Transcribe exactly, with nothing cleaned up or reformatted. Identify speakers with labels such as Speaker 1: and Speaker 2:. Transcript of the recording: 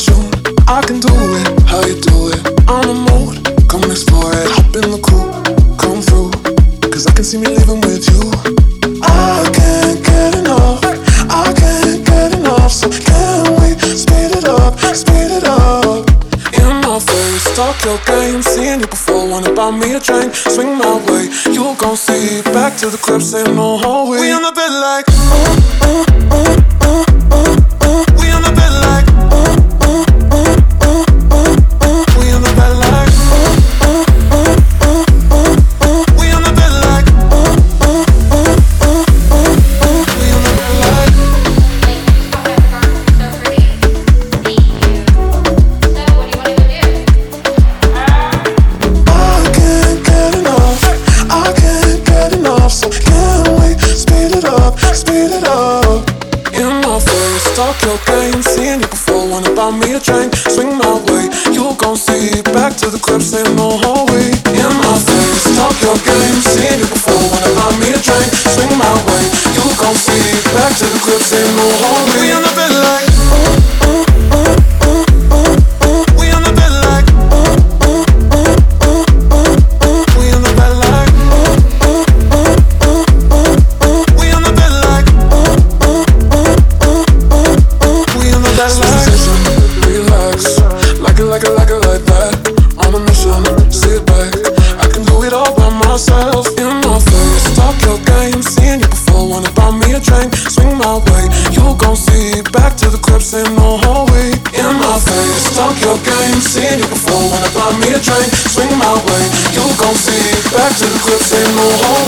Speaker 1: shoot. I can do it, how you do it. On the mood, come explore it. Hop in the coupe, come through. Cause I can see me leaving with you. I can't get enough, I can't get enough. So can we speed it up, speed it up. In my face, talk your game. Seeing you before, wanna buy me a drink. Swing my way, you gon' see. Back to the crib, say no hallway. We on the bed like uh, uh, uh, uh, uh, uh. We on the bed like uh, uh, uh, uh, uh, uh. We on the bed like uh, uh, uh, uh, uh, uh. We on the bed like uh, uh, uh, uh, uh, uh. We on the bed like. I can't get enough, I can't get enough. So can we speed it up, speed it up. In my face, talk your game. Seeing you before, wanna buy me a drink. Swing my way, you gon' see. Back to the crib, say no hallway. In my face, talk your game. Seeing you before, wanna buy me a drink. Swing my way, you gon' see. Back to the crib, say no hallway. We on the bed like uh, uh, uh, uh, uh, uh. We on the bed like uh, uh, uh, uh, uh, uh. We on the bed like uh, uh, uh, uh, uh, uh. We on the bed like uh, uh, uh, uh, uh, uh. We on the bed like. Relax, like it, like it, like it, like that. On a mission, sit back. I can do it all by myself. In my face, talk your game. Seeing you before, wanna buy me a drink. Swing my way, you gon' see. Back to the crib, say no hallway. In my face, talk your game. Seeing you before, wanna buy me a drink. Swing my way, you gon' see. Back to the crib, say no hallway.